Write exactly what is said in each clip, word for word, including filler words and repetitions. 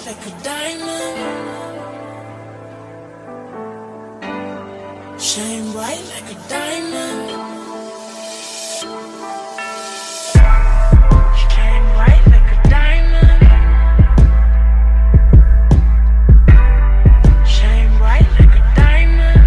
like a diamond. Shine bright like a diamond. Shine bright like a diamond. Shine bright like a diamond.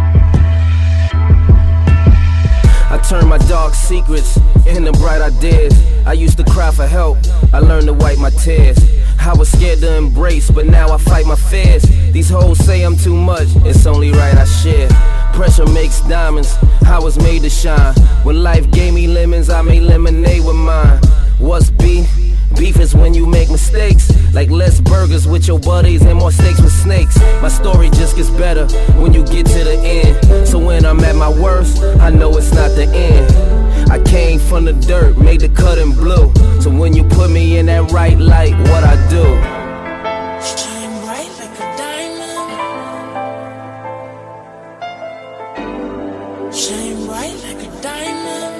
I turn my dark secrets into bright ideas. I used to cry for help, I learned to wipe my tears. I was scared to embrace, but now I fight my fears. These hoes say I'm too much, it's only right I share. Pressure makes diamonds, I was made to shine. When life gave me lemons, I made lemonade with mine. What's beef? Beef is when you make mistakes, like less burgers with your buddies and more steaks with snakes. My story just gets better when you get to the end. So when I'm at my worst, I know it's not the end. I came from the dirt, made the cut in blue. So when you put me in that right light, what I do? Shine bright like a diamond. Shine bright like a diamond.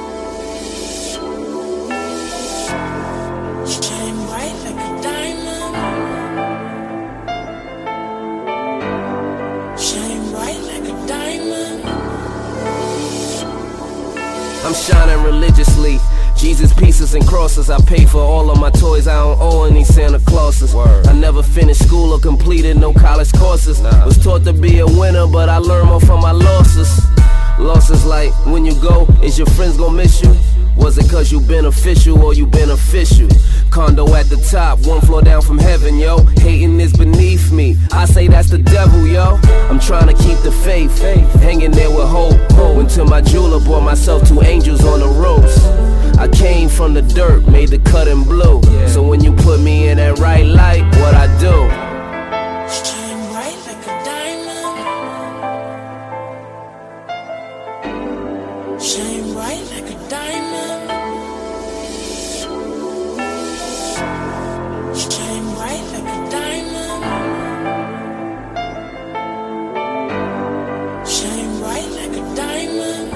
Shine bright like a diamond. Shine bright like a diamond. I'm shining religiously. Jesus pieces and crosses. I pay for all of my toys. I don't owe any Santa Clauses. Word. I never finished school or completed no college courses. Nah. Was taught to be a winner, but I learned more from my losses. Losses like when you go, is your friends gonna miss you? Was it cause you beneficial or you beneficial? Condo at the top, one floor down from heaven, yo. Hating is beneath me, I say that's the devil, yo. I'm trying to keep the faith, hanging there with hope. Until my jeweler bought myself two angels on the ropes. I came from the dirt, made the cut in blue. So when you put me in that right light, what I do? Shine bright like a diamond. Shine bright like a diamond. Shine bright like a diamond. Shine bright like a diamond.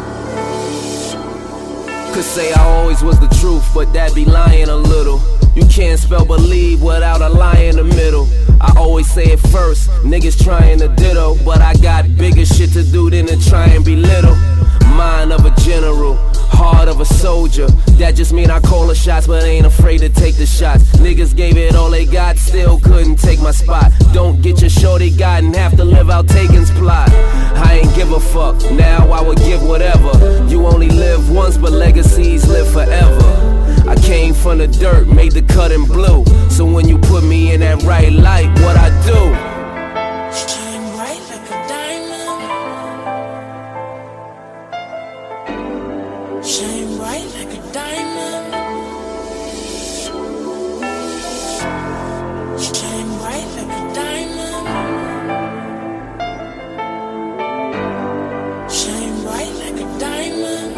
Could say I always was the truth, but that be lying a little. You can't spell believe without a lie in the middle. I always say it first, niggas trying to ditto, but I got bigger shit to do than to try and be little. Mind of a general, heart of a soldier. That just mean I call the shots, but ain't afraid to take the shots. Niggas gave it all they got, still couldn't take my spot. Don't get your shorty got and have to live out Taken's plot. I ain't give a fuck, now I would give whatever. You only live once, but legacies live forever. I came from the dirt, made the cut in blue. So when you put me in that right light, what I do? Shine bright like a diamond. Shine bright like a diamond. Shine bright like a diamond. Shine bright like a diamond.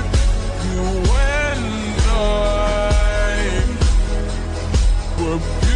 We're